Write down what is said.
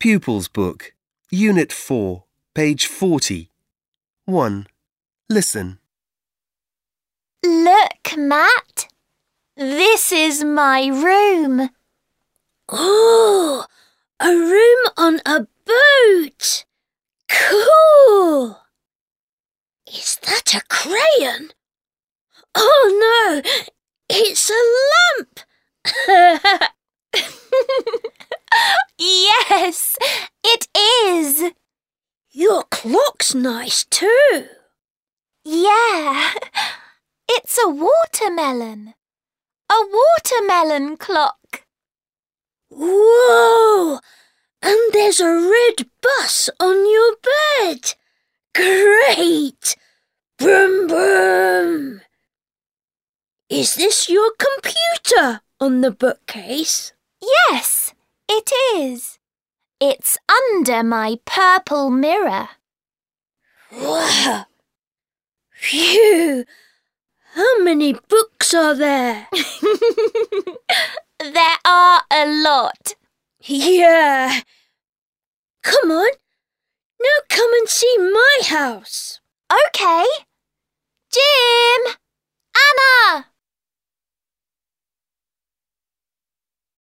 Pupils Book, Unit 4, page 40. 1. Listen. Look, Matt. This is my room. Oh, a room on a boat. Cool. Is that a crayon? Oh no, it's a lamp. Yes, it is. Your clock's nice too. Yeah, it's a watermelon. A watermelon clock. Whoa! And there's a red bus on your bed. Great! Broom, broom. Is this your computer on the bookcase? Yes, it is. It's under my purple mirror. Wow! Phew! How many books are there? There are a lot. Yeah. Come on. Now come and see my house. Okay.